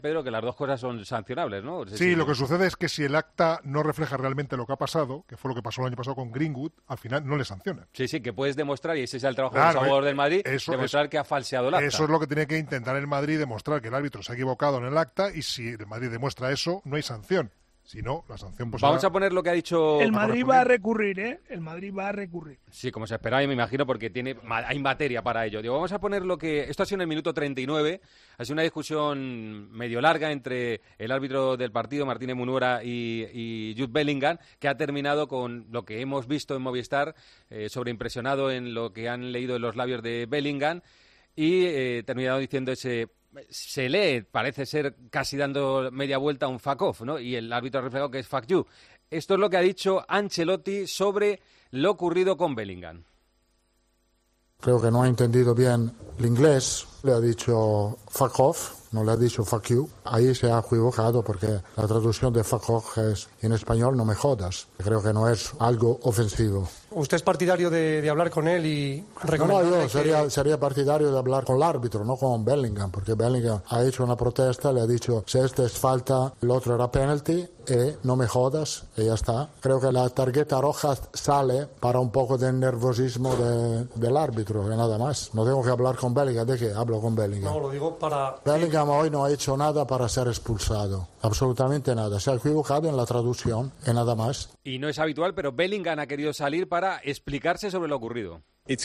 Pedro, que las dos cosas son sancionables, ¿no? Sí, lo que sucede es que si el acta no refleja realmente lo que ha pasado, que fue lo que pasó el año pasado con Greenwood, al final no le sancionan. Sí, que puedes demostrar, y ese es el trabajo del jugador del Madrid, demostrar que ha falseado el acta. Eso es lo que tiene que intentar el Madrid, demostrar que el árbitro se ha equivocado en el acta, y si el Madrid demuestra eso, no hay sanción. Si no, la sanción pues Vamos a poner lo que ha dicho... El Madrid va a recurrir, ¿eh? El Madrid va a recurrir. Sí, como se esperaba, me imagino, porque hay materia para ello. Digo, vamos a poner lo que... Esto ha sido en el minuto 39. Ha sido una discusión medio larga entre el árbitro del partido, Martínez Munuera, y Jude Bellingham, que ha terminado con lo que hemos visto en Movistar, sobreimpresionado en lo que han leído en los labios de Bellingham, y terminado diciendo se lee, parece ser casi dando media vuelta a un fuck off, ¿no? Y el árbitro ha reflejado que es fuck you. Esto es lo que ha dicho Ancelotti sobre lo ocurrido con Bellingham. Creo que no ha entendido bien el inglés. Le ha dicho fuck off, no le ha dicho fuck you. Ahí se ha equivocado porque la traducción de fuck off es en español no me jodas. Creo que no es algo ofensivo. ¿Usted es partidario de hablar con él y recomendarle? No, yo sería partidario de hablar con el árbitro, no con Bellingham, porque Bellingham ha hecho una protesta, le ha dicho si este es falta, el otro era penalty, y no me jodas, y ya está. Creo que la tarjeta roja sale para un poco de nerviosismo del árbitro, y nada más. No tengo que hablar con Bellingham, ¿de qué hablo con Bellingham? No, lo digo para... Bellingham hoy no ha hecho nada para ser expulsado, absolutamente nada. Se ha equivocado en la traducción, y nada más. Y no es habitual, pero Bellingham ha querido salir para explicarse sobre lo ocurrido. Está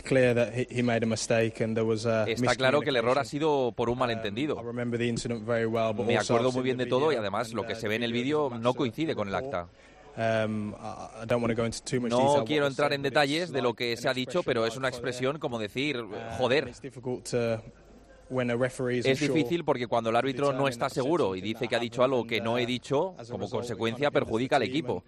claro que el error ha sido por un malentendido. Me acuerdo muy bien de todo y además lo que se ve en el vídeo no coincide con el acta. No quiero entrar en detalles de lo que se ha dicho, pero es una expresión como decir, joder. Es difícil porque cuando el árbitro no está seguro y dice que ha dicho algo que no he dicho, como consecuencia perjudica al equipo.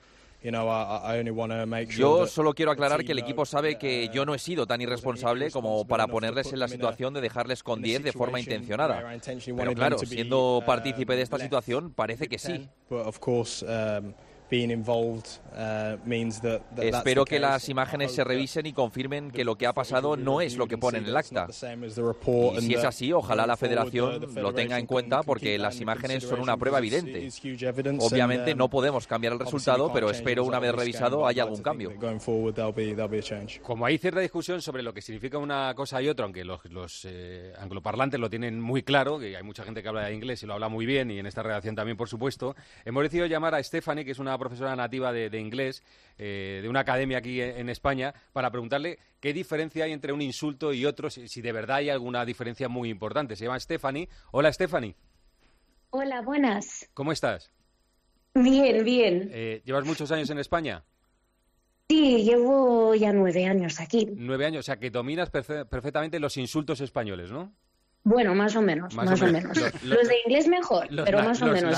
Yo solo quiero aclarar que el equipo sabe que yo no he sido tan irresponsable como para ponerles en la situación de dejarles con 10 de forma intencionada. Pero claro, siendo partícipe de esta situación, parece que sí. Espero que las imágenes se revisen y confirmen que lo que ha pasado no es lo que pone en el acta. Y si es así, ojalá la Federación lo tenga en cuenta porque las imágenes son una prueba evidente. Obviamente no podemos cambiar el resultado, pero espero una vez revisado haya algún cambio. Como hay cierta discusión sobre lo que significa una cosa y otra, aunque los angloparlantes lo tienen muy claro, que hay mucha gente que habla inglés y lo habla muy bien, y en esta redacción también, por supuesto, hemos decidido llamar a Stephanie, que es una profesora nativa de inglés, de una academia aquí en España, para preguntarle qué diferencia hay entre un insulto y otro, si de verdad hay alguna diferencia muy importante. Se llama Stephanie. Hola, Stephanie. Hola, buenas. ¿Cómo estás? Bien, bien. ¿Llevas muchos años en España? Sí, llevo ya 9 años aquí. 9 años, o sea que dominas perfectamente los insultos españoles, ¿no? Bueno, más o menos. Los de inglés mejor, pero más o menos.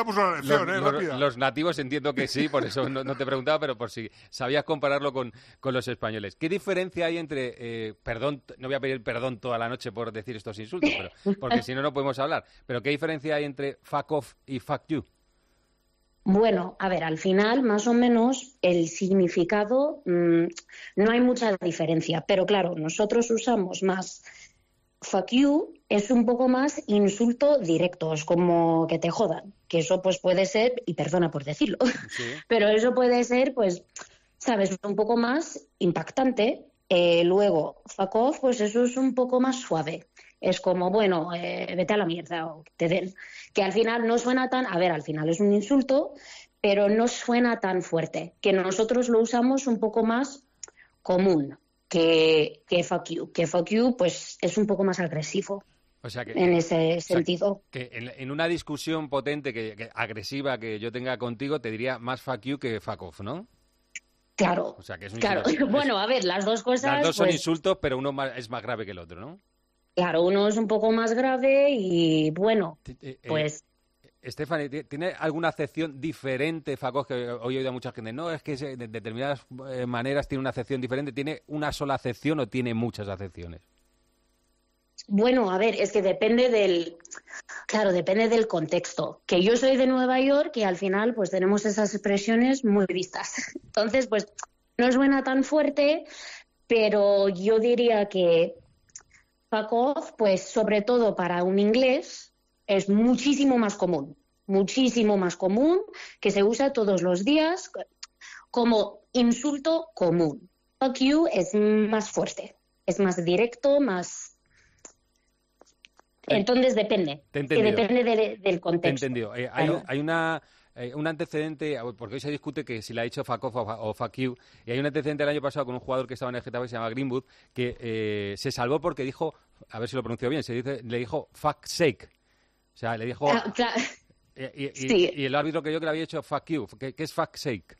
Los nativos entiendo que sí, por eso no te preguntaba, pero por si sabías compararlo con los españoles. ¿Qué diferencia hay entre, perdón, no voy a pedir perdón toda la noche por decir estos insultos, porque si no podemos hablar, pero qué diferencia hay entre fuck off y fuck you? Bueno, a ver, al final, más o menos, el significado no hay mucha diferencia, pero claro, nosotros usamos más fuck you, es un poco más insulto directo, es como que te jodan, que eso pues puede ser, y perdona por decirlo, sí. Pero eso puede ser, pues, sabes, un poco más impactante. Luego, fuck off, pues eso es un poco más suave. Es como, bueno, vete a la mierda o que te den. Que al final no suena tan... A ver, al final es un insulto, pero no suena tan fuerte. Que nosotros lo usamos un poco más común que fuck you. Que fuck you, pues, es un poco más agresivo. O sea que, en ese sentido. Que en una discusión potente, que agresiva que yo tenga contigo, te diría más fuck you que fuck off, ¿no? Claro, o sea, que es un claro. Bueno, a ver, las dos cosas... Las dos son pues, insultos, pero uno es más grave que el otro, ¿no? Claro, uno es un poco más grave y, bueno, pues... Stephanie, ¿tiene alguna acepción diferente, Facos, que hoy he oído a mucha gente? No, es que de determinadas maneras tiene una acepción diferente. ¿Tiene una sola acepción o tiene muchas acepciones? Bueno, a ver, es que depende del contexto. Que yo soy de Nueva York y al final pues tenemos esas expresiones muy vistas. Entonces, pues no suena tan fuerte, pero yo diría que fuck off, pues sobre todo para un inglés, es muchísimo más común, que se usa todos los días como insulto común. Fuck you es más fuerte, es más directo, más... Entonces depende, del contexto. Te he entendido. Hay un antecedente, porque hoy se discute que si le ha dicho fuck off o fuck you, y hay un antecedente el año pasado con un jugador que estaba en el Getafe que se llama Greenwood, que se salvó porque dijo, a ver si lo pronuncio bien, le dijo fuck sake. O sea, le dijo... Claro. Y el árbitro creyó que le había hecho fuck you. ¿Qué es fuck sake?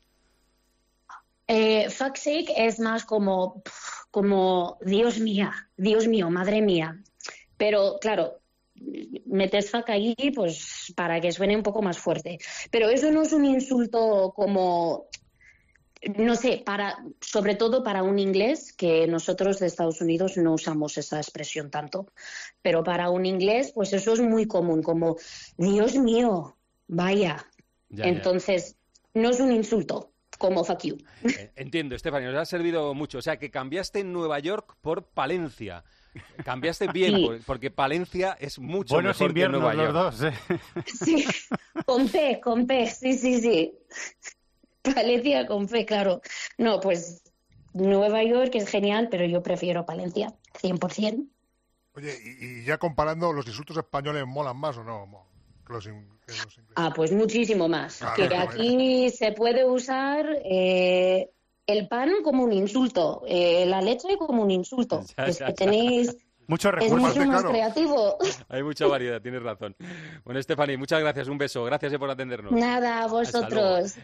Fuck sake es más como Dios mío, madre mía. Pero claro, metes fuck ahí pues para que suene un poco más fuerte. Pero eso no es un insulto como, no sé, sobre todo para un inglés, que nosotros de Estados Unidos no usamos esa expresión tanto. Pero para un inglés, pues eso es muy común, como Dios mío, vaya. Entonces, no es un insulto como fuck you. Entiendo, Estefanía, nos ha servido mucho. O sea, que cambiaste en Nueva York por Palencia. Cambiaste bien, sí. Porque Palencia es mucho Buenos mejor que Nueva York. Los dos, ¿eh? Sí, con P, sí. Palencia con P, claro. No, pues Nueva York es genial, pero yo prefiero Palencia, 100%. Oye, y ya comparando, ¿los insultos españoles molan más o no? Que los ingleses. Pues muchísimo más. Claro, que aquí se puede usar... el pan como un insulto, la leche como un insulto. Es que tenéis... Mucho recurso. Es mucho más creativo. Hay mucha variedad, tienes razón. Bueno, Stephanie, muchas gracias, un beso. Gracias por atendernos. Nada, a vosotros.